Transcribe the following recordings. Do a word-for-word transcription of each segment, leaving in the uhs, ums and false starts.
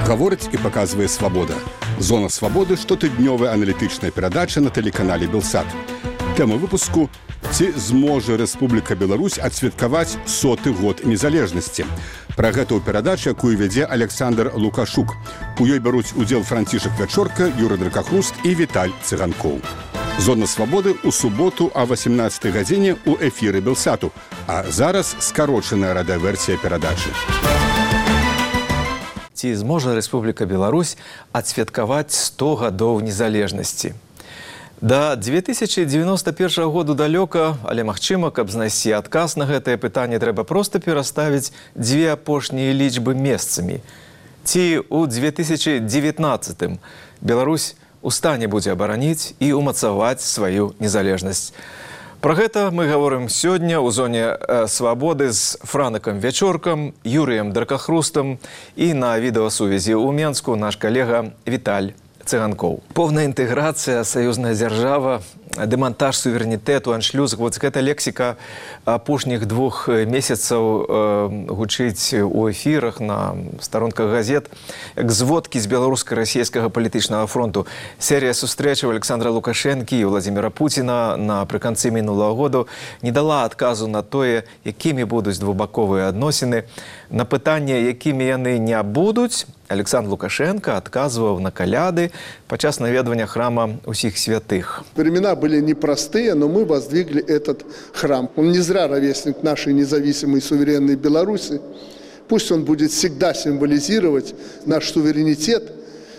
Гаворыць і паказвае «Свабода». «Зона свабоды» – штотыднёвая аналітычная перадача на тэлеканале «Белсат». Тэма выпуску – ці зможа Рэспубліка Беларусь адсвяткаваць соты год незалежнасці. Пра гэта ў перадачы, якую вядзе Александр Лукашук. У ёй бяруць удзел Францішак Вячорка, Юрый Дракахруст і Віталь Цыганкоў. «Зона свабоды» у суботу о восемнадцатай гадзіне ў эфіры Белсату. А зараз скарочаная радыёверсія перадачы. Ці зможа Рэспубліка Беларусь адсвяткаваць сто гадоў незалежнасці? Да дзве тысячы дзевяноста першага году далёка, але магчыма, каб знайсці адказ на гэтае пытанне, трэба проста пераставіць дзве апошнія лічбы месцамі. Ці ў дзве тысячы дзевятнаццатым Беларусь у стане будзе абараніць і ўмацаваць сваю незалежнасць. Пра гэта мы гаворым сёння ў зоне свабоды з Франакам Вячоркам, Юрыем Дракахрустам і на відэасувязі ў Менску наш калега Віталь Цыганкоў. Поўная інтэграцыя, саюзная дзяржава, дэмантаж суверэнітэту, аншлюз. Вот гэта лексіка апошніх двух месяцаў э, гучыць у эфірах, на старонках газет, як зводкі з беларуска-расійскага палітычнага фронту. Серія сустрэчаў Александра Лукашэнкі і Владзіміра Пуціна напрыканцы мінулага году не дала адказу на тое, якімі будуць двухбаковыя адносіны. На пытанне, якімі яны не будуць, Александр Лукашенко отказывал на коляды подчас наведывания храма усіх святых. Времена были непростые, но мы воздвигли этот храм. Он не зря ровесник нашей независимой суверенной Беларуси. Пусть он будет всегда символизировать наш суверенитет.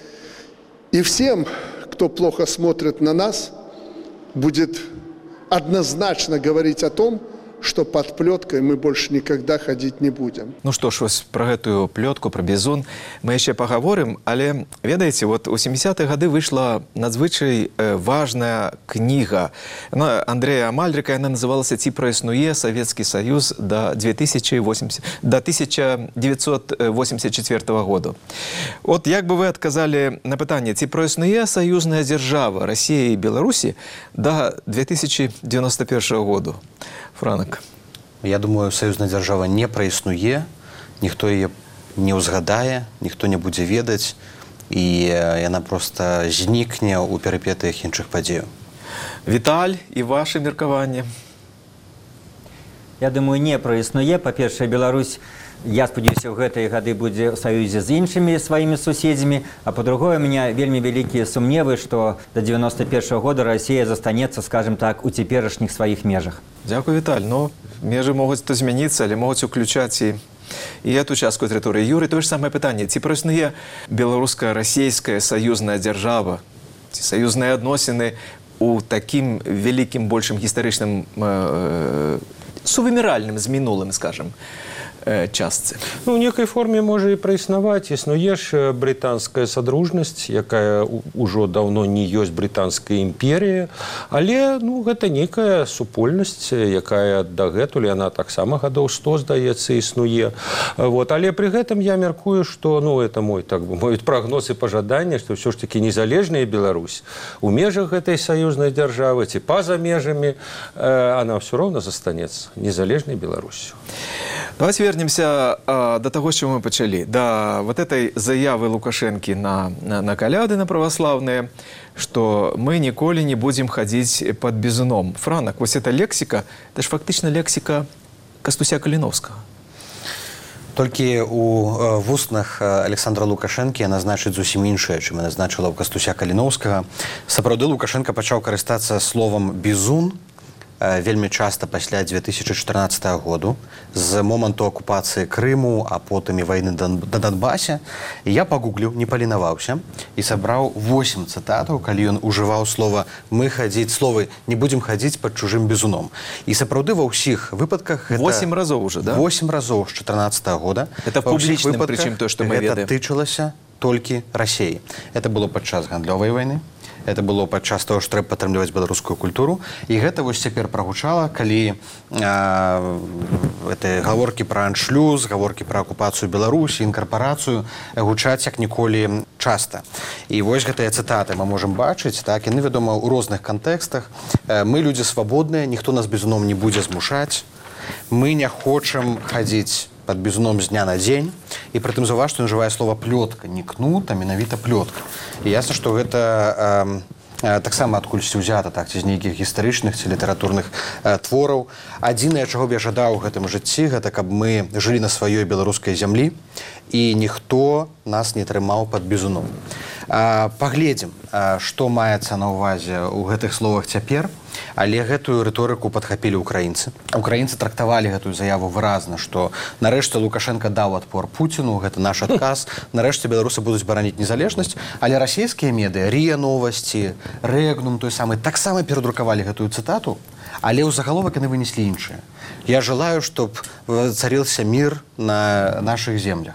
И всем, кто плохо смотрит на нас, будет однозначно говорить о том, что под плеткой мы больше никогда ходить не будем. Ну что ж, вось про гэтую плетку, про бізун мы яшчэ пагаворым, але ведаеце, вот у семидесятые гады выйшла надзвычай важная кніга. Она Андрэя Амальрыка, яна называлася «Ці праіснуе Савецкі Саюз до тысяча девятьсот восемьдесят четвёртого года». Вот як бы вы адказалі на пытанне, ці праіснуе саюзная дзяржава России и Беларусі до две тысячи девяносто первого года? Франак. Я думаю, саюзная дзяржава не праіснуе, ніхто яе не ўзгадае, ніхто не будзе ведаць, і яна проста знікне ў перыпетыях іншых падзеяў. Віталь, і ваше меркаванне? Я думаю, не праіснуе. Па-першае, Беларусь, я спадзяюся, ў гэтыя гады будзе ў саюзе з іншымі сваімі суседзямі, а па-другое, у меня вельмі вялікія сумневы, што до девяносто первого года Россия застанецца, скажем так, у цяперашніх сваіх межах. Дякую, Віталь. Ну, межы могуць то змяніцца, але могуць уключаць і, і эту частку тэрыторыі. Юрый, тое ж самае пытанне. Ці праіснуе беларуска-расійская саюзная дзяржава, ці саюзныя адносіны у такім вялікім, большым гістарычным, э, сувыміральным з мінулым, скажем, частцы? Ну, у некай форме можа і праіснаваць. Існуе ж брытанская садружнасць, якая ўжо даўно не ёсць брытанская імперія, але ну, гэта некая супольнасць, якая дагэтуль, яна таксама гадоў сто, здаецца, існуе. Вот. Але пры гэтым я мяркую, што ну, это мой, так бы мовіць, прагноз і пажаданне, што ўсё ж такі незалежная Беларусь у межах гэтай саюзнай дзяржавы ці па-за межамі, э, она ўсё роўна застанецца незалежнай Беларусью. Давайте вернемся а, до того, с чего мы почали. До вот этой заявы Лукашенки на, на, на коляды, на православные, что мы николи не будем ходить под бізуном. Франак, вот эта лексика, это же фактично лексика Кастуся Каліновскага. Толькі у вуснах Александра Лукашэнкі яна значыць зусім іншае, чым яна значыла ў Кастуся Каліновскага. Сапраўды Лукашенко пачаў карыстацца словам «бізун» вельмі часта пасля две тысячи чатырнаццатага году, з моманту акупацыі Крыму, а потым і вайны на Донбасе. І я пагугліў, не паленаваўся, і сабраў восемь цытатаў, калі ён ужываў слова «мы хадзіць», словы «не будзем хадзіць пад чужым бізуном». І сапраўды ва ўсіх выпадках... восемь разоў уже, да? восемь разоў з чатырнаццатага года. Это публічным, прычым то, што мы ведаем. Гэта тычылася толькі Расіі. Это было падчас гандлёвай вайны. Это было падчас того, што трэба падтрымліваць беларускую культуру. І гэта вось цяпер прагучала, калі э, гаворкі пра аншлюз, гаворкі пра акупацыю Беларусі, інкарпарацыю гучаць як ніколі часта. І вось гэтыя цытаты мы можам бачыць, так, яны, вядома, у розных кантэкстах. Мы людзі свабодныя, ніхто нас бізуном не будзе змушаць. Мы не хочам хадзіць под бізуном з дня на дзень. і прытым заўважце, ён ужывае слова плётка, не кнут, а менавіта плётка. І ясна, што гэта э, таксама адкульсьці ўзята, так, ці з нейкіх гістарычных ці літаратурных э, твораў. Адзінае, чаго б я жадаў у гэтым жыцці, гэта каб мы жылі на сваёй беларускай зямлі і ніхто нас не трымаў пад бізуном. Э, паглядзім, э, што маецца на ўвазе ў гэтых словах цяпер, але гэтую рыторыку падхапілі ўкраінцы. Украінцы трактавалі гэтую заяву выразна, што нарэшце Лукашенко даў адпор Пуціну, гэта наш адказ, нарэшце беларусы будуць бараніць незалежнасць, але расійскія медыа, РИА Новости, Рэгнум, той самы, таксама перадрукавалі гэтую цытату, але ў загаловак яны вынеслі іншае. Я желаю, чтоб царился мир на наших землях.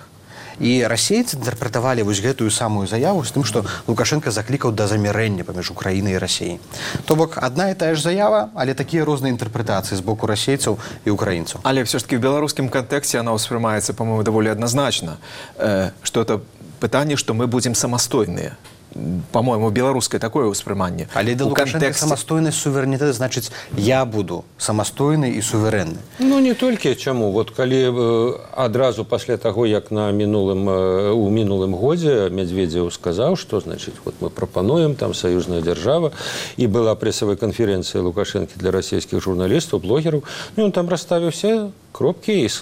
І расейцы інтэрпрэтавалі вось гэтую самую заяву з тым, што Лукашенко заклікаў да замірэння паміж Украінай і Расіяй. То бок, адна і тая ж заява, але такія розныя інтэрпрэтацыі з боку расейцаў і украінцаў. Але все-таки в беларускім кантэксце она ўспрымаецца, по-моему, даволі адназначна, э, што это пытанне, што мы будзем самастойныя. По-моему, беларускае такое ўспрыманне. Але да Лукашенко контексте... самастойнасць суверэнітэт, значыць, я буду самастойны і суверэнны. Ну, не толькі чаму. Вот калі э, адразу пасля таго, як на мінулым, э, у мінулым годзе Медведзеў сказаў, што, значыць, вот мы прапануем, там саюзная дзяржава, і была прэсавая канферэнцыя Лукашэнкі для расійскіх журналістаў, блогераў, ну, ён там расставіў все кропкі і,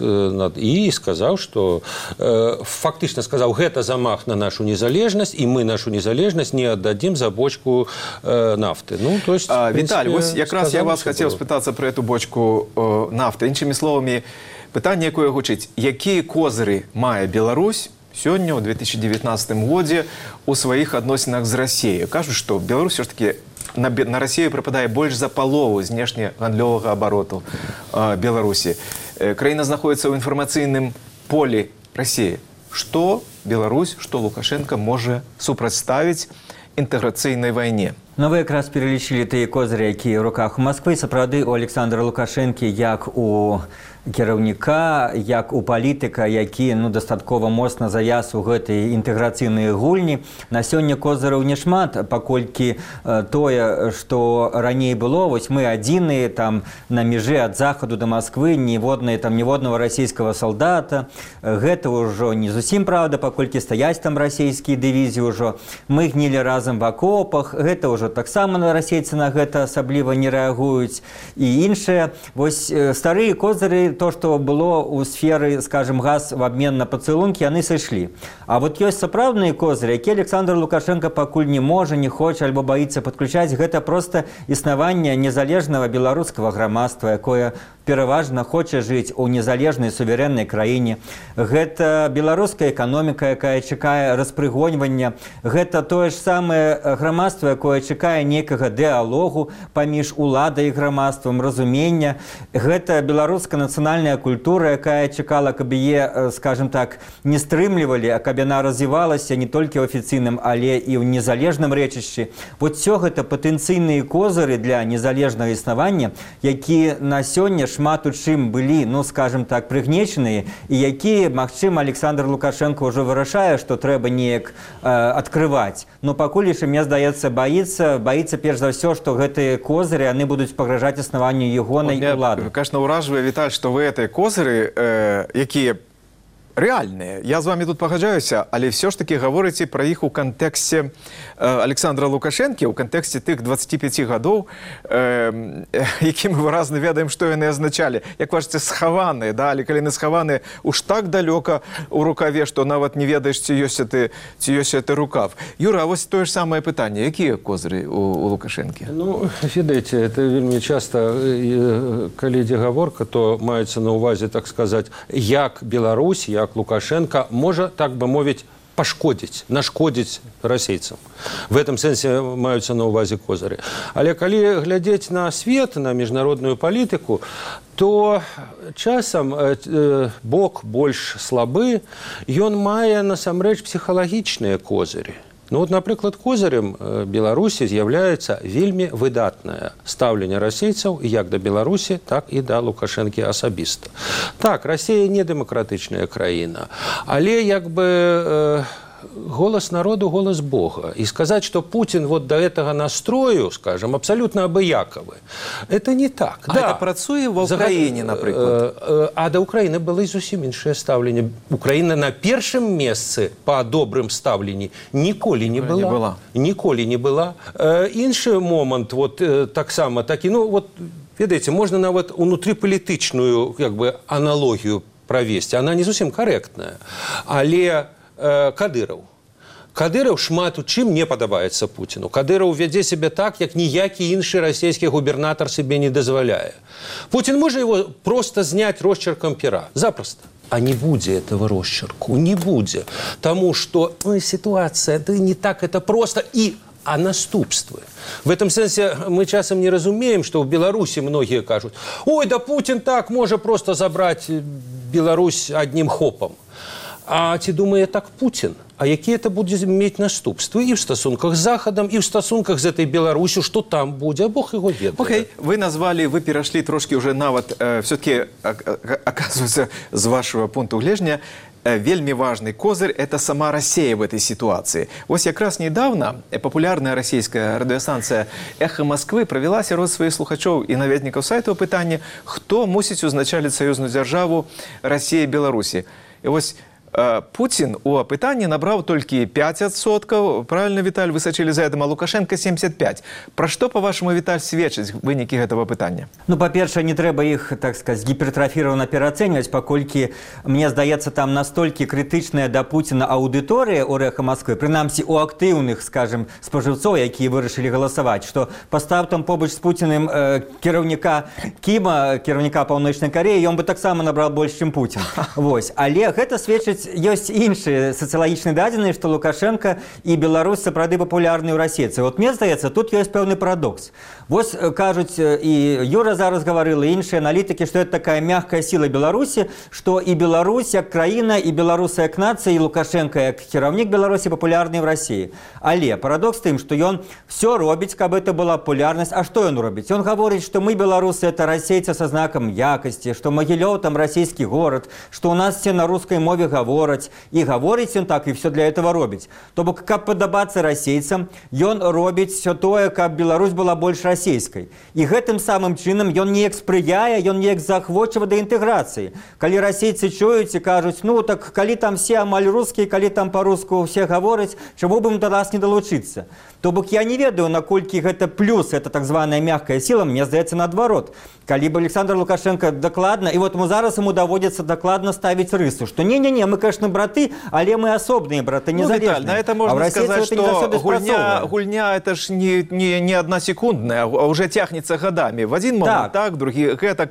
і сказаў, што э, фактычна сказаў, гэта замах на нашу незалежнасць, і мы нашу незалежнасць не аддадзім за бочку э, нафты. Ну, то есть, а, принципе, Віталь, вось якраз я вас хацеў спытацца пра эту бочку э, нафты. Іншымі словамі, пытанне, якое гучыць, якія козыры мае Беларусь сёння ў две тысячи девятнадцатым годзе у сваіх адносінах з Расіяй? Кажуць, што Беларусь все-таки на, на Расію прыпадае больш за палову знешнегандлёвага абароту э, Беларусі. Э, краіна знаходіцца ў інфармацыйным полі Расіі. Што Беларусь, што Лукашенко можа супрацьставіць інтэграцыйнай вайне? Ну, вы якраз пералічылі тыя козыры, якія ў руках у Масквы. Сапраўды, у Александра Лукашэнкі, як у кіраўніка, як у палітыка, які, ну, дастаткова моцна завяз у гэтай інтэграцыйнай гульні. На сёння козыраў няшмат, паколькі э, тое, што раней было, вось мы адзіныя там на мяжы ад захаду да Масквы, ніводнае там ніводнага расійскага салдата. Гэта ўжо не зусім праўда, паколькі стаяць там расійскія дывізіі ўжо. Мы гнілі разам в акопах, гэта ўжо таксама на расейцы на гэта асабліва не рэагуюць. І іншае, вось э, старыя козыры, то, што было ў сферы, скажем, газ в абмен на пацэлункі, яны сышлі. А вот ёсць сапраўдныя козыры, які Александр Лукашенко пакуль не можа, не хоча альбо баіцца падключаць. Гэта проста існаванне незалежнага беларускага грамадства, якое пераважна хоча жыць у незалежнай суверэннай краіне. Гэта беларуская эканоміка, якая чакае распрыгоньвання. Гэта тое ж самае грамадства, якое чакае нейкага дыалогу паміж уладай і грамадствам, разумення. Гэта беларуская нацыянальная культура, якая чакала, каб яе, скажем так, не стрымлівалі, а каб яна развівалася не толькі ў афіцыйным, але і ў незалежным рэчышчы. Вот всё гэта патэнцыйныя козыры для незалежнага існавання, якія на сёння шмат у чым былі, ну, скажем так, прыгнечаныя, і якія, магчыма, Александр Лукашенко ўжо вырашае, што трэба неяк э, адкрываць. Но пакуль яшчэ, мне здаецца, баіцца, баіцца перш за ўсё, што гэтыя козыры, яны будуць пагражаць існаванню ягонай улады. Конечно, ўражвае, Віталь, што вы гэтыя козыры, э, якія рэальныя. Я з вами тут пагаджаюся, але все ж таки гаворыце пра іх у кантэксце э, Александра Лукашэнкі, у кантэксце тых двадцати пяти гадоў, э, які мы выразна ведаем, што яны азначалі. Як кажаце, схаваныя, да? Але калі яны схаваныя уж так далёка у рукаве, што нават не ведаеш, ці ёсць гэты, ці ёсць гэты рукав. Юра, а вось тое ж самае пытанне. Якія козыры у, у Лукашэнкі? Ну, ведаеце, это вельмі часта, калі ідзе гаворка, то маецца на ўвазе, так сказаць, як Беларусь, як Лукашенко можа, так бы мовіць, пашкодзіць, нашкодзіць расейцам. В этом сэнсе маюцца на ўвазе козыры. Але калі глядзець на свет, на міжнародную палітыку, то часам э, бок больш слабы, ён мае насамрэч псіхалагічныя козыры. Ну, вот, напрыклад, козырем Беларусі з'яўляецца вельмі выдатнае стаўленне расейцаў як да Беларусі, так і да Лукашэнкі асабіста. Так, Расія не дэмакратычная краіна, але як бы э, голос народу, голос Бога. И сказать, что Путин вот до этого настрою, скажем, абсолютно обыяковый, это не так. А да. это працуе в Украине, например? А до Украины было и зусім іншае ставленне. Украина на первом месте по добрым ставленні ніколі не была. Не была. Ніколі не была. Іншы момент, вот так само, такі, ну вот, ведаеце, можна нават унутрыпалітычную, как бы, аналогію правесці. Она не зусім корректная. Але э, Кадыров. Кадыров шмат у чым не падабаецца Путіну. Кадыров вядзе себе так, як ніякі іншы расійскі губернатор себе не дазваляе. Путин можа его просто знять росчерком пера. Запросто. А не будзе этого росчерку. Не будзе. Тому что ну, ситуация да не так это просто и а наступствы. В этом сенсе мы часам не разумеем, что в Беларуси многие кажут, ой, да Путин так может просто забрать Беларусь одним хопом. А ці думае так Путин? А якія это будзе мець наступствы і в стасунках з Захадам, і в стасунках з этой Беларусью, что там будзе, а Бог его ведае. Окей, вы назвали, вы перешли трошки уже нават, э, все-таки, оказывается, с вашего пункта гледжання, э, вельми важный козырь – это сама Россия в этой ситуации. Вот как раз недавно популярная российская радиостанция «Эхо Москвы» провела сярод своих слухачов и наведников сайта опытание, кто мусить узначалить союзную державу России и Беларуси. И вот Путин у опытания набрал только пять адсоткаў. Правильно, Виталь, вы сочили за это, а Лукашенко семьдесят пять. Про что, по-вашему, Виталь, сведчаць вынікі этого опытания? Ну, по-перше, не трэба их, так сказать, гипертрофированно переоценивать, покольки, мне здаецца, там настолько критичная до Путина аудитория у «Эхо Москвы», принамсі у активных, скажем, споживцов, якія вырашили голосовать, что постав там побач с Путиным э, кіраўніка Кима, кіраўніка Паўночнай Кореи, он бы так само набрал больше, чем Путин. Вот. Але гэта сведчыць ёсць іншыя сацыялагічныя дадзеныя, што Лукашенко і Беларусь сапраўды папулярныя ў расейцы. Вот мне здаецца, тут ёсць пэўны парадокс. Вось кажуць, і Юра зараз гаварыла, і іншыя аналітыкі, што это такая мягкая сила Беларусі, што і Беларусь як краіна, і беларусы як нацыя, і Лукашенко як кіраўнік Беларусі папулярны ў Расіі. Але парадокс тым, што ён все робіць, каб это была папулярнасць. А што ён робіць? Ён гаворыць, што мы, беларусы, это расейцы са знакам якасці, што Магілёў там расійскі горад, што ў нас все на рускай мове гавораць. И говорить он так, и все для этого робить. То бок, как подобаться расейцам, он робить все тое, как Беларусь была больше расейской. И гэтым самым чином он не спрыяе, он не захвочива до интеграции. Коли расейцы чуют и кажут, ну так, коли там все амаль русские, коли там по-русски все говорить, чего бы им до нас не долучиться? То бок я не ведаю, наколькі гэта плюс, это так званая мягкая сила, мне здаецца наадварот. Калі бы Александр Лукашенко докладно, и вот ему зараз ему доводится докладно ставить рысу, что не-не-не, мы, конечно, браты, але мы особные браты, незалежные. Ну, Виталь, на это можно а сказать, что гульня, гульня это ж не, не, не односекундная, а уже тягнется годами. В один момент так, так другие гэтак.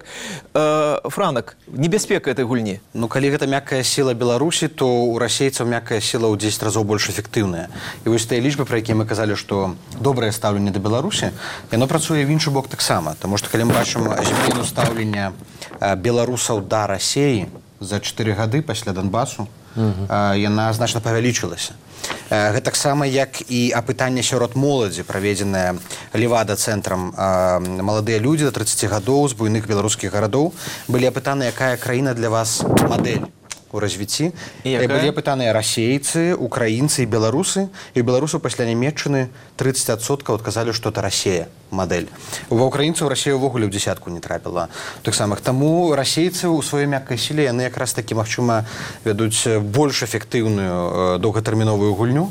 Э, Франак, небяспека этой гульни. Ну, калі гэта мяккая сила Беларусі, то у расейцаў мяккая сила ў дзесяць разоў больш эфектыўная. І вось тыя лічбы, пра якія мы казалі, што добрае стаўленне да Беларусі, яно працуе в іншы бок таксама. Таму што калі мы бачым змену стаўлення беларусаў да Расіі за чатыры гады пасля Донбасу, uh-huh. яна значна павялічылася. Гэтаксама як і апытанне сярод моладзі, праведзенае Левада-цэнтрам, маладыя людзі да трыццаці гадоў з буйных беларускіх гарадоў былі апытаны, якая краіна для вас мадэль у развіцці. Былі апытаныя расейцы, украінцы і беларусы. І беларусаў пасля Нямецчыны трыццаць адсоткаў адказалі, што это Расія мадэль. Ва ўкраінцаў Расія ўвогуле ў дзесятку не трапіла. Так самых. Таму расейцы ў сваёй мяккай сіле яны якраз такі, магчыма, вядуць больш эфектыўную доўгатэрміновую гульню.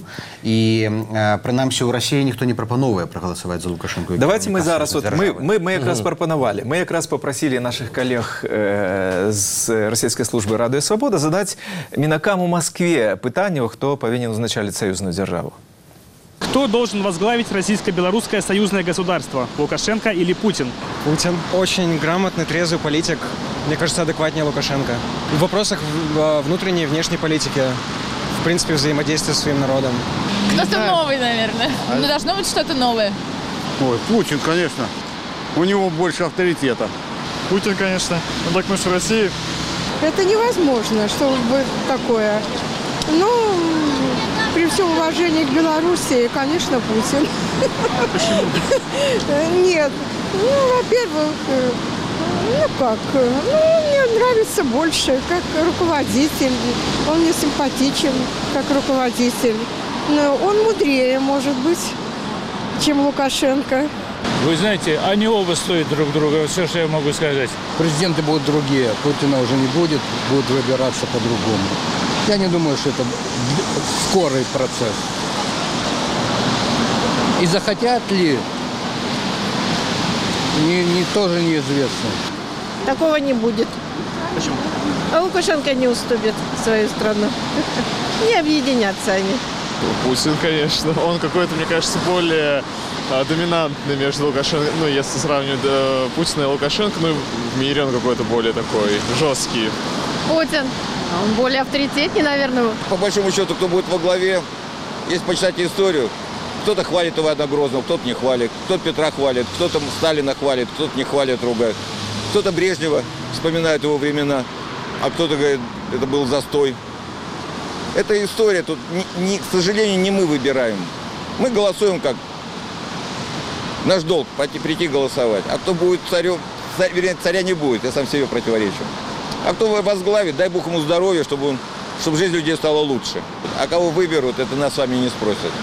І прынамсі ў Расіі ніхто не прапановвае прагаласаваць за Лукашенко. Давайте мы зараз вот мы мы мы якраз прапанавалі. Мы якраз попросили наших коллег э, з расійскай службы Радио Свобода задать Минакаму Москве пытанне, кто повинен узначалить союзную державу. Кто должен возглавить российско-белорусское союзное государство? Лукашенко или Путин? Путин. Очень грамотный, трезвый политик. Мне кажется, адекватнее Лукашенко. В вопросах внутренней и внешней политики. В принципе, взаимодействия с своим народом. Кто-то новый, наверное. А... Но должно быть что-то новое. Ой, Путин, конечно. У него больше авторитета. Путин, конечно. Ну так мы же в России. Это невозможно, чтобы такое. Ну, при всем уважении к Белоруссии, конечно, Путин. Почему? Нет. Ну, во-первых, Ну как, ну мне нравится больше, как руководитель. Он мне симпатичен, как руководитель. Но он мудрее, может быть, чем Лукашенко. Вы знаете, они оба стоят друг друга, все, что я могу сказать. Президенты будут другие, Путина уже не будет, будут выбираться по-другому. Я не думаю, что это скорый процесс. И захотят ли, не, не, тоже неизвестно. Такого не будет. Почему? А Лукашенко не уступит свою страну. Не объединятся они. Путин, конечно. Он какой-то, мне кажется, более а, доминантный между Лукашенко. Ну, если сравнивать да, Путина и Лукашенко, ну, в мире он какой-то более такой жесткий. Путин. Он более авторитетней, наверное. По большому счету, кто будет во главе, если почитать историю, кто-то хвалит Ивана Грозного, кто-то не хвалит, кто-то Петра хвалит, кто-то Сталина хвалит, кто-то не хвалит, ругает. Кто-то Брежнева вспоминает его времена, а кто-то говорит, это был застой. Это история, тут, не, не, к сожалению, не мы выбираем. Мы голосуем как наш долг, пойти, прийти голосовать. А кто будет царем, царь, вернее, царя не будет, я сам себе противоречу. А кто возглавит, дай Бог ему здоровья, чтобы, он, чтобы жизнь людей стала лучше. А кого выберут, это нас с вами не спросят.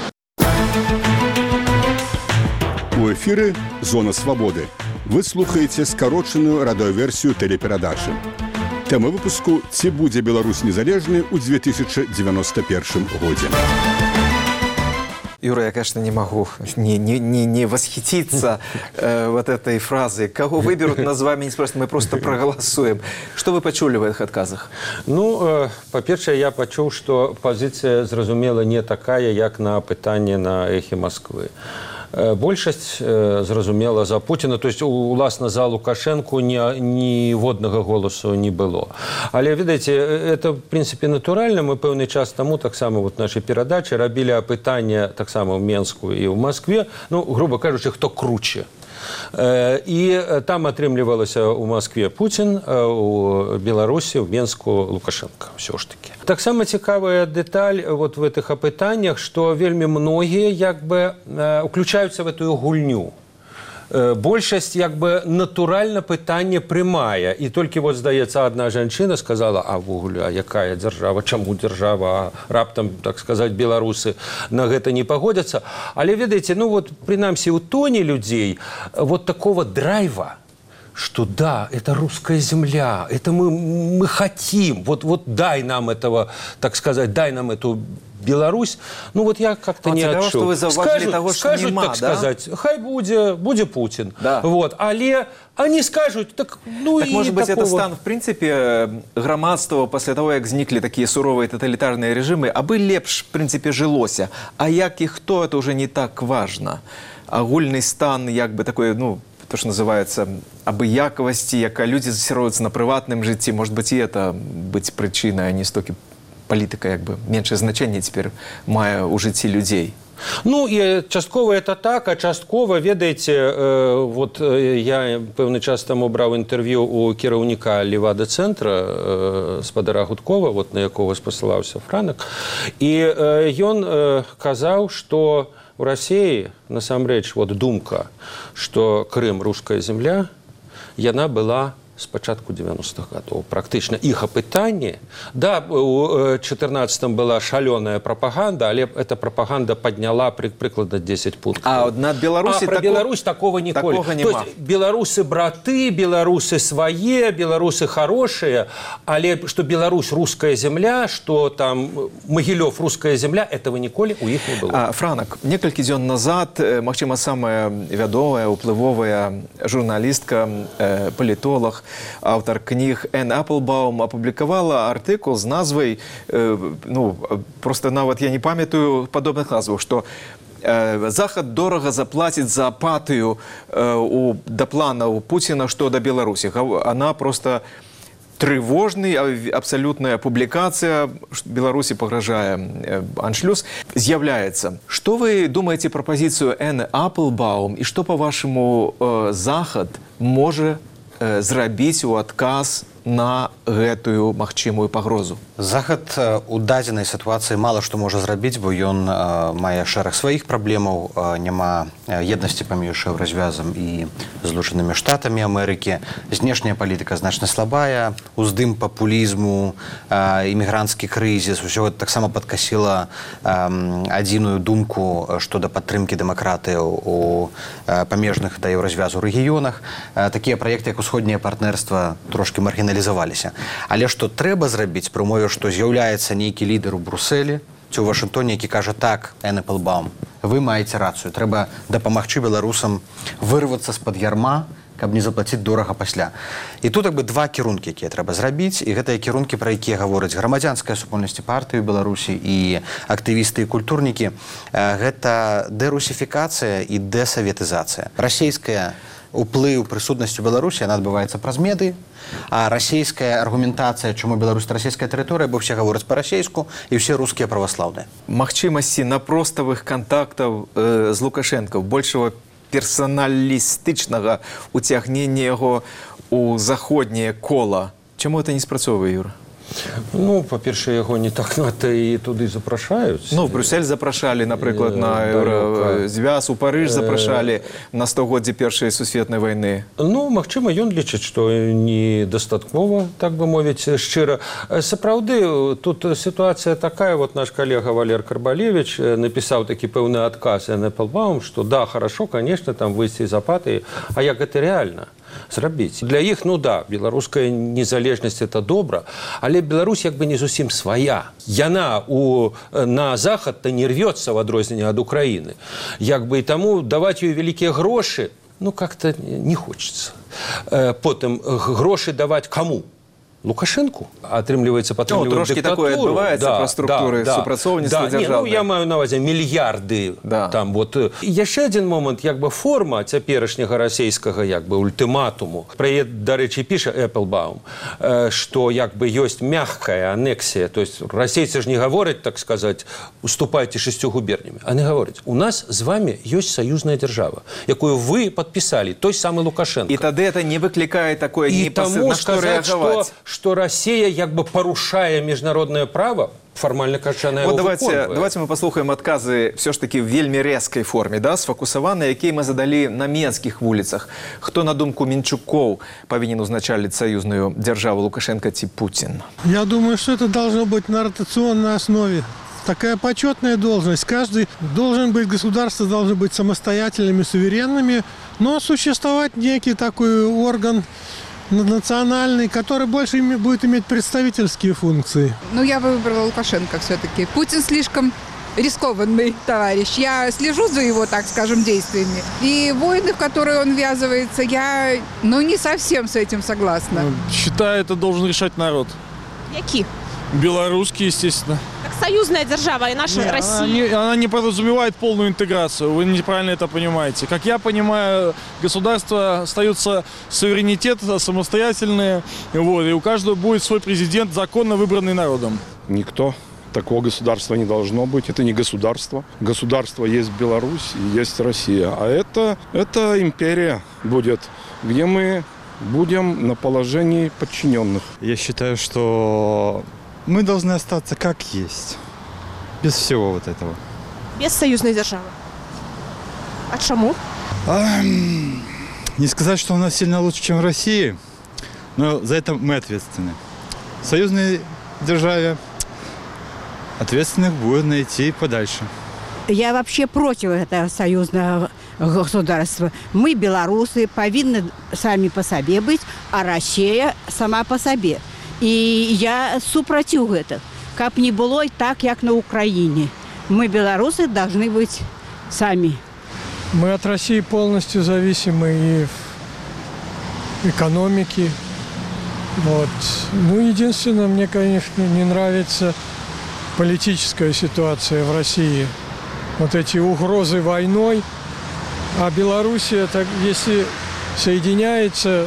У эфіры «Зона свабоды». Вы слухаеце скарочаную радыёверсію тэлеперадачы. Тэма выпуску «Ці будзе Беларусь незалежнай у две тысячи девяносто первом годзе». Юра, я, конечно, не могу не, не, не, не восхититься э, вот этой фразой. Кого выберут, нас с вами не спросят, мы просто проголосуем. Что вы почули в этих отказах? Ну, э, по-перше, я почув, что позиция, зразумела, не такая, як на пытанне на эхе Москвы. Большасць э, зразумела за Путіна, то есть уласна за Лукашенко ніводнага голосу не было. Але ведаеце, это в принципе натуральна. Мы пэўны час таму таксама вот нашай перадачы рабілі апытанне таксама ў Менску і ў Москве, ну грубо кажучы, хто круче. І там атрымлівалася ў Москве Путін, у Беларусі, в Менску Лукашенко ўсё ж таки. Таксама цікавая дэталь вот в этих апытаннях, што вельмі многія як бы уключаюцца в эту гульню. Большасць як бы натуральна пытанне прымае, і толькі вот здаецца адна жанчына сказала, а ввогуле, а якая дзяржава, чаму дзяржава, раптам, так сказаць, беларусы на гэта не пагодзяцца. Але ведаеце, ну вот прынамсі ў тоне людзей вот такого драйва, что да, это русская земля, это мы, мы хотим, вот, вот дай нам этого, так сказать, дай нам эту Беларусь, ну вот я как-то не отчув. Что вы скажут, того, что скажут нема, так да? сказать, хай буде, буде Путин. Да. Вот, але они скажут, так ну так, и может быть, такого... это стан, в принципе, громадства после того, как возникли такие суровые тоталитарные режимы, абы лепш, в принципе, жилося. А як и кто, это уже не так важно. Агульный стан, як бы такой, ну, то, что называется, абыякавасці, яка люди засіруюцца на прыватным жыцці, может быть, и это быть причиной, а не столько политика, как бы, меньшее значение теперь мае у жыцці людей. Ну, і часткова это так, а часткова, ведаеце, э, вот э, я пэўны час таму браў інтэрв'ю у кіраўніка Левада-цэнтра э, спадара Гудкова, вот на якога спасылаўся Франак, і э, ён э, казаў, што у России, насамрэч, вот думка, што Крым руская земля, яна была с початку девяностых годов. Практично их опытание. Да, у четырнадцатом была шаленая пропаганда, але эта пропаганда подняла при, прикладно десять пунктов. А над Беларусі а про тако... Беларусь такого николи. Такого То есть белорусы браты, белорусы свои, белорусы хорошие, але что Беларусь русская земля, что там Могилев русская земля, этого николи у них не было. А, Франак, некалькі дзён назад, магчыма, самая вядомая, уплывовая журналістка, э, палітолог, автор книг Энн Апплбаум опубликовала артикул с назвой, э, ну, просто нават я не памятаю подобных назваў, что э, Захад дорого заплатит за апатию э, у, до плана у Путина, что до Беларуси. Она просто тревожный, абсолютная публикация, Беларуси погрожая аншлюз, з'является. Что вы думаете про позицию Энны Апплбаум и что, по-вашему, э, Захад может зрабіць у адказ на гэтую магчымую пагрозу? Захад у дадзенай сітуацыі мала што можа зрабіць, бо ён мае шэраг сваіх праблемаў, няма еднасці паміж развязам і Злучанымі Штатамі Амерыкі. Знешняя палітыка значна слабая, уздым папулізму, імігранцкі крызіс, усё гэта таксама падкасіла адзіную думку што да падтрымкі дэмакратыяў у памежных да еўразвязу рэгіёнах. Такія праекты, як усходняе партнерства, трошкі маргіналізаваліся. Але што трэба зрабіць пры умове, што з'яўляецца нейкі лідар у Брусэлі ці ў Вашынгтоне, які кажа так, Эпплбаум, вы маеце рацыю, трэба дапамагчы беларусам вырвацца з-пад ярма, каб не заплаціць дорага пасля. І тут як бы два кірункі, якія трэба зрабіць, і гэтыя кірункі, пра якія гавораць грамадзянская супольнасць партыі ў Беларусі і актывісты і культурнікі, гэта дэрусіфікацыя і дэсаветызацыя. Расійская уплыў прысутнасці ў Беларусі, яна адбываецца праз медыі, а расійская аргументацыя, чаму Беларусь – расійская тэрыторыя, бо ўсе гавораць па-расейску і ўсе рускія праваслаўныя. Магчымасці напроставых кантактаў э, з Лукашэнкам, большего персаналістычнага уцягнення яго у заходняе кола. Чаму это не спрацоўвае, Юра? Ну, па-першае, яго не так надта і туды запрашаюць. Ну, в Брюссель запрашалі, напрыклад, на Еўразвяз, у Парыж запрашалі на стагоддзе Першай сусветнай вайны. Ну, магчыма, ён лічыць, што недастаткова, так бы мовіць, шчыра. Сапраўды, тут сітуацыя такая, вот наш калега Валер Карбалевич напісаў такі пэўны адказ Эпплбаум, што да, хорошо, конечно, там выйсці з апатыі, а як гэта рэальна зрабіць? Для іх, ну да, беларуская незалежнасць – это добра, але Беларусь як бы не зусім свая. Яна у, на захад-то не рвется в адрозненне ад Украины. Як бы і таму даваць ёй вялікія грошы, ну как-то не хочется. Потым грошы даваць каму? Лукашенку, атрымліваецца падтрымліваць ну, трошки дыктатуру. Такое адбываецца да, пра структуры да, супрацоўніцтва да, дзяржаўнай. Ну, я маю на ўвазе мільярды. Да. Там, вот. І яшчэ адзін момант, як бы форма цяперашняга расійскага як бы ультыматуму. Пра яе, дарэчы, піша Эпплбаум, што як бы ёсць мягкая анексія, то есть расейцы ж не гавораць, так сказаць, уступайце шестью губернямі, а не гавораць, у нас з вами ёсць саюзная дзяржава, якую вы падпісалі, той самы Лукашенко. І тады это не выклікае такое непасрэдна, на што рэагаваць. Что Россия як бы порушая международное право, формально кажа, она вот его давайте, выконывает. Давайте мы послухаем отказы все ж таки в вельми резкой форме, да, сфокусованные, якія мы задали на менских вулицах. Кто, на думку Минчуков, повинен узначалить союзную державу Лукашенко ці Путин? Я думаю, что это должно быть на ротационной основе. Такая почетная должность. Каждый должен быть, государства должны быть самостоятельными, суверенными, но существовать некий такой орган национальный, который больше будет иметь представительские функции. Ну, я бы выбрала Лукашенко все-таки. Путин слишком рискованный товарищ. Я слежу за его, так скажем, действиями. И войны, в которые он ввязывается, я, ну, не совсем с этим согласна. Считаю, это должен решать народ. Які? Белорусский, естественно. Так союзная держава и наша не, Россия. Она не, она не подразумевает полную интеграцию. Вы неправильно это понимаете. Как я понимаю, государства остаются суверенитет, самостоятельные. Вот, и у каждого будет свой президент, законно выбранный народом. Никто. Такого государства не должно быть. Это не государство. Государство есть Беларусь и есть Россия. А это, это империя будет, где мы будем на положении подчиненных. Я считаю, что мы должны остаться как есть. Без всего вот этого. Без союзной державы. А чему? А, не сказать, что у нас сильно лучше, чем в России, но за это мы ответственны. В союзной державе ответственных будет найти подальше. Я вообще против этого союзного государства. Мы, белорусы, повинны сами по себе быть, а Россия сама по себе. И я супротив этого. Как не было так, как на Украине. Мы, белорусы, должны быть сами. Мы от России полностью зависимы и в экономике. Вот. Ну, единственное, мне, конечно, не нравится политическая ситуация в России. Вот эти угрозы войной. А Белоруссия, так, если соединяется,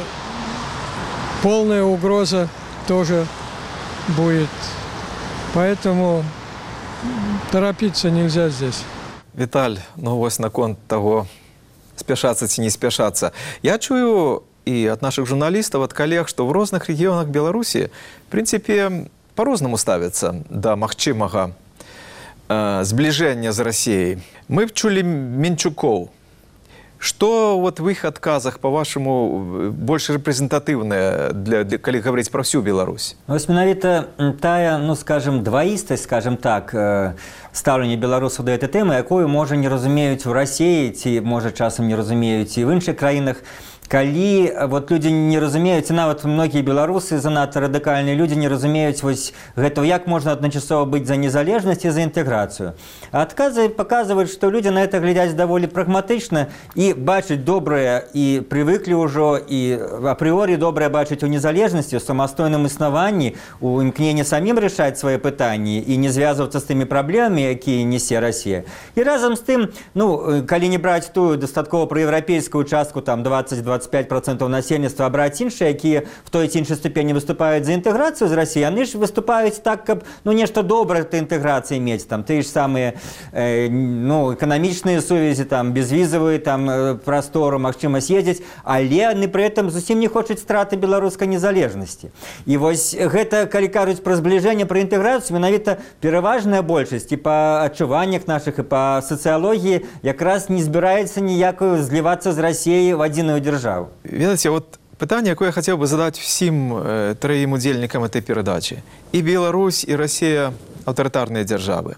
полная угроза тоже будет. Поэтому торопиться нельзя здесь. Віталь, ну вось наконт таго, спяшацца ці не спяшацца. Я чую и от наших журналистов, от коллег, что в разных регионах Беларуси, в принципе, по-разному ставятся до магчымага э, сближения с Россией. Мы чули Менчуков. Что вот в их отказах, по-вашему, больше репрезентативное, для, для, коли говорить про всю Беларусь? Вось менавіта тая, ну, скажем, дваістасць, скажем так, стаўленне беларусаў да гэтай тэмы, якую, можа, не разумеюць в России, ці, можа, часам не разумеюць і в іншых краінах, калі вот люди не разумеюць, і нават многія беларусы, занадта радыкальныя люди, не разумеюць вось гэтага, як можна адначасова быць за незалежнасць і за інтэграцыю. А адказы паказваюць, што людзі на это глядяць даволі прагматычна і бачаць добрае, і прывыклі ўжо, і апрыорі добрае бачыць у незалежнасці, у самастойным існаванні, у імкненні самім рашаць свае пытанні і не звязвацца з тымі праблемамі, якія несе Расія. І разам з тым, ну, калі не браць тую дастаткова праеўрапейскую частку, там двадцать-двадцать пять процентов насельніцтва, а браць іншыя, якія в той ці іншай ступені выступаюць за інтэграцыю з Расіі, яны ж выступаюць так, каб, ну, нешта добрае этой інтэграцыі мець, там, тыя ж самыя, э, ну, эканамічныя сувязі, там, безвізавыя, там, э, прастору, магчымасць ездзіць, але яны пры этом зусім не хочуць страты беларускай незалежнасці. І вось гэта, калі кажуць пра збліжэнне, пра інтэграцыю, менавіта пераважная большасць і па адчуваннях нашых, і па сацыялогіі якраз не збіраецца ніякую злівацца з Расіяй в адзіную дзяржаву. Ведаце, вот питание, якое я хотел бы задать всем э, троим удельникам этой передачи. И Беларусь, и Россия – авторитарные державы.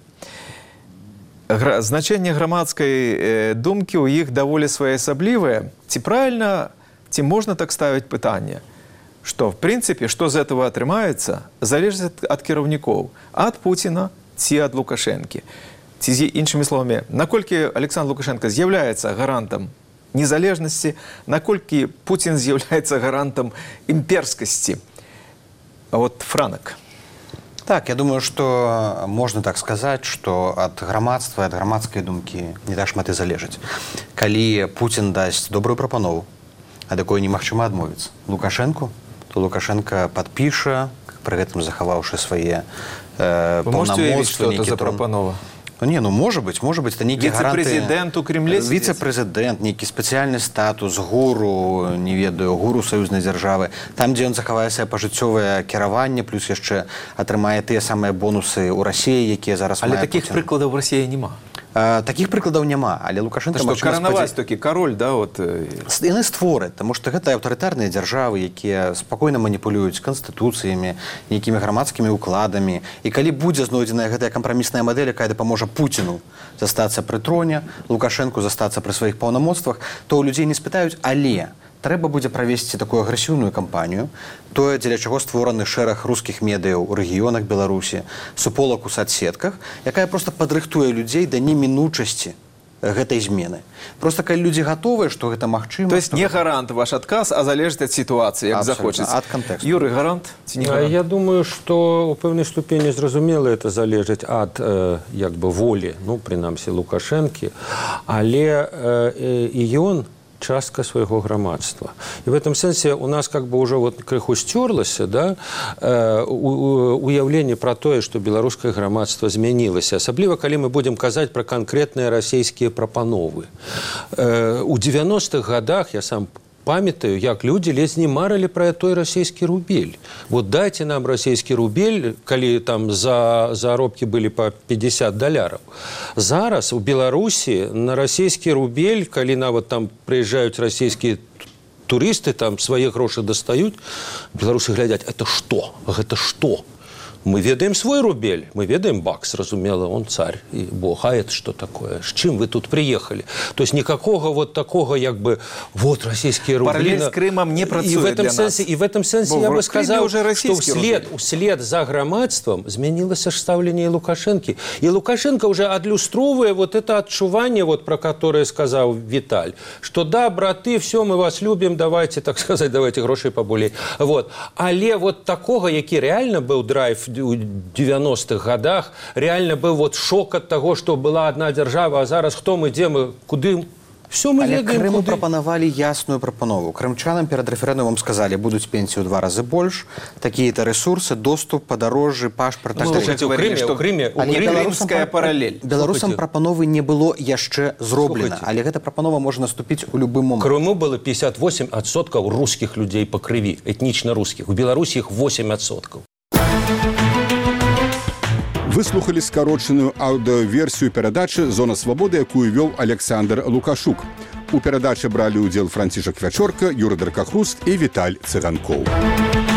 Гра значение громадской э, думки у них довольно своеособливое. Ці правильно, ці можно так ставить питание, что, в принципе, что из этого отрымается, залежит от кіраўнікоў, от Путина, ці от Лукашенки. Ці, іншими словами, наколькі Александр Лукашенко з'является гарантом незалежности, наколькі Путин з'является гарантом имперскости. А вот Франак. Так, я думаю, что можно так сказать, что от грамадства, от грамадской думки не так шмат и залежыць. Калі Путин даст добрую прапанову, а такое немагчыма адмовіцца Лукашенку, то Лукашенко подпіша, при гэтым захаваўшы свае э, полномочия. Что это за прапанова? Ну, не, ну, может быть, может быть, это некие гаранты... Вице-президент у Кремля? Вице-президент, некий специальный статус, гуру, не ведаю, гуру союзной державы. Там, где он захавае свое пожыццёвае кіраванне, плюс яшчэ атрымае тыя самыя бонусы ў Расіі, якія зараз мае Путін. Але таких прыкладаў в Расіі няма. А, таких прыкладаў няма, але Лукашенко... Что, коронаваць такі король, да? Вот... Яны створаць, таму што гэта аўтарытарныя дзяржавы, якія спакойна маніпулююць канстытуцыямі, нейкімі грамадскімі укладамі. І калі будзе знойдзеная гэтая кампрамісная мадэль, якая дапаможа Путіну застацца пры троне, Лукашенку застацца пры сваіх паўнамоцтвах, то ў людзей не спытаюць, але трэба будзе правесці такую агрэсіўную кампанію, тое, дзеля чаго створаны шэраг рускіх медыяў у рэгіёнах Беларусі, суполак у садсетках, якая проста падрыхтуе людзей да немінучасці гэтай змены. Просто калі людзі гатовыя, што гэта магчыма... То есть не гарант ваш адказ, а залежыць ад сітуацыі, як захочацца. Ад кантэксту. Юрый, гарант ці не гарант? Я думаю, што у пэўнай ступені зразумела это залежыць ад э, як бы волі, ну, прынамсі, Лукашэнкі, але э, і ён частка свайго грамадства. І в этом сэнсе у нас как бы уже вот крыху сцёрлася, да, э, уяўленне пра тое, што беларускае грамадства змянілася, асабліва калі мы будзем казаць пра канкрэтныя расійскія прапановы. Э, у девяностых годах я сам памятаю, як люди ледзь не марылі пра той расійскі рубель. Вот дайте нам расійскі рубель, калі там за заробкі былі па пятьдесят даляраў. Зараз у Беларусі на расійскі рубель, калі нават там прыязджаюць расійскія турысты, там свае грошы дастаюць, беларусы глядяць, это што? Гэта што? Мы ведаем свой рубель, мы ведаем бакс, разумела, он царь и бог, а это что такое? С чем вы тут приехали? То есть никакого вот такого, як бы, вот российские рубли. Параллель с Крымом не працует и в этом для сенсе, нас. И в этом сенсе я бы сказал, уже что вслед, вслед за громадством изменилось ставление Лукашенко. И Лукашенко уже адлюстровывая вот это отчувание, вот, про которое сказал Виталь, что да, браты, все, мы вас любим, давайте, так сказать, давайте грошей поболей. Вот. Але вот такого, який реально был драйв у девяностых годах, реально был вот шок от того, что была одна держава, а зараз хто мы, где мы, куды Все мы Але ведаем, Крыму куды. прапанавалі ясную прапанову. Крымчанам перад рэферэндумам сказалі, будуць пенсіі ў два разы больш, такія-то ресурсы, доступ, падарожжы, пашпарт. Ну, слушайте, у Крыме, у Крыме, у Але Крыме беларусам римская пра- паралель. Беларусам Слухайте. прапановы не было яшчэ зроблена, Слухайте. але гэта прапанова можа наступіць у любы В момант. Крыму было пятьдесят восемь процентов русских людей по крови, этнично русских. В Беларуси их восемь процентов. Вы слухали скарочаную аўдыёверсію перадачы «Зона свабоды», якую вёў Александр Лукашук. У перадачы бралі ўдзел Францішак Вячорка, Юрый Даркахруст і Віталь Цыганкоў.